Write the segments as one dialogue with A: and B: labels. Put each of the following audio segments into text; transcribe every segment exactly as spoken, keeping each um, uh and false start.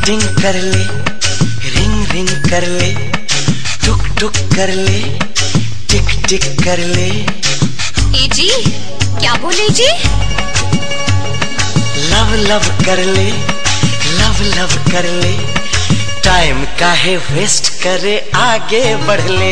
A: टिंग कर ले, रिंग रिंग कर ले, टुक टुक कर ले, टिक टिक कर ले।
B: ए जी क्या बोले जी?
A: लव लव कर ले, लव लव कर ले, टाइम काहे वेस्ट करे, आगे बढ़ ले।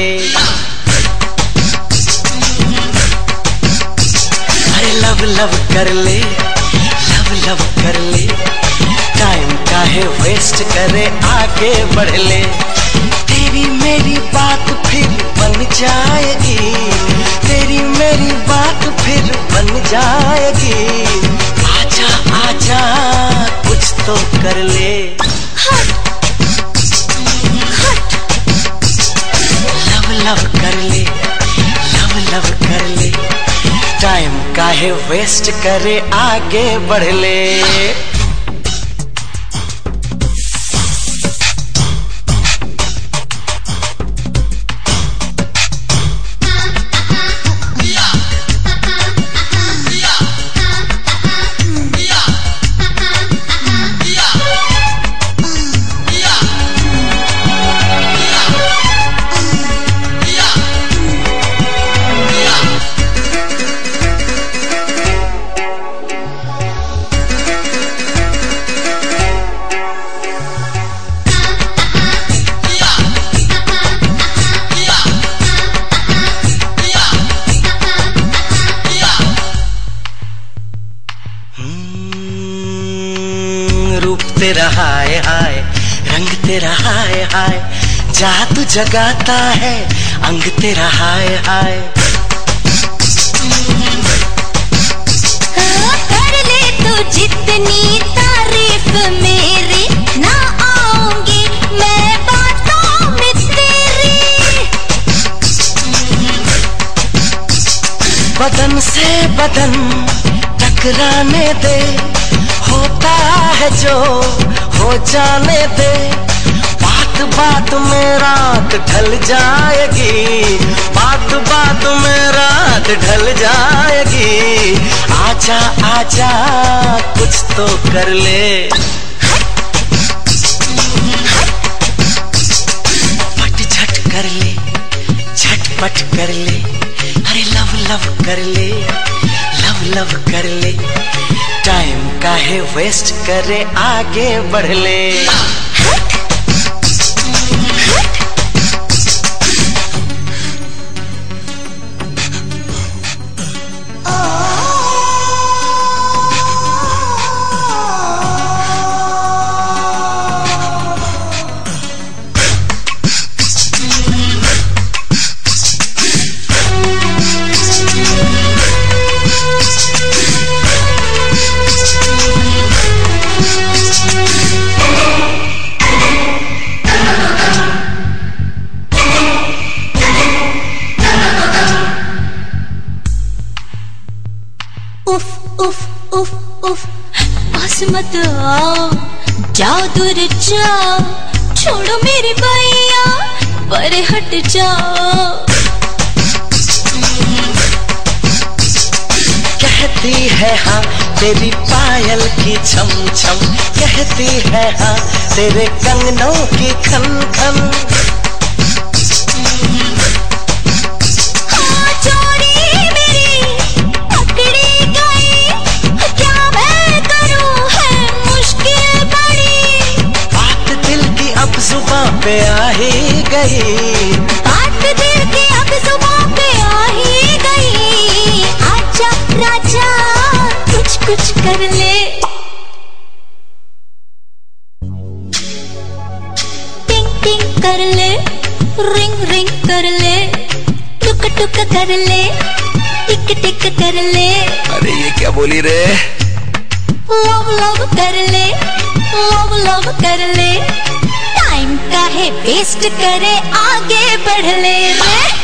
A: अरे लव लव कर ले, लव लव कर ले, टाइम काहे वेस्ट करे, आगे बढ़ ले। तेरी मेरी बात फिर बन जाएगी, तेरी मेरी बात फिर बन जाएगी। आजा आजा कुछ तो कर ले।
B: हट हट।
A: लव लव कर ले, लव लव कर ले, टाइम काहे वेस्ट करे, आगे बढ़ ले। रूप तेरा हाय हाय, रंग तेरा हाय हाय, जादू जगाता है अंग तेरा हाय हाय।
B: कर ले तू जितनी तारीफ मेरी, ना आऊंगी मैं बातों में तेरी।
A: बदन से बदन टकराने दे, होता है जो हो जाने दे। बात बात में रात ढल जाएगी, बात बात में रात ढल जाएगी। आजा आजा कुछ तो कर ले। पट झट कर ले, झटपट कर ले, अरे लव लव कर ले, लव लव कर ले, टाइम काहे वेस्ट करे, आगे बढ़ ले।
B: उफ उफ उफ उफ, पास मत आओ, जाओ दूर जाओ, छोड़ो मेरी भैया, परे हट जाओ।
A: कहती है हाँ तेरी पायल की छम छम, कहती है हाँ तेरे कंगनों की खन खन। पे आ ही गई,
B: बात दिल की अब जुबान पे आ ही गई। आजा राजा कुछ कुछ कर ले। टिंग टिंग कर ले, रिंग रिंग कर ले, टुक टुक कर ले, टिक टिक कर ले।
A: अरे ये क्या बोली रे?
B: लव लव कर ले, लव लव कर ले, टाइम काहे वेस्ट करे, आगे बढ़ ले रे।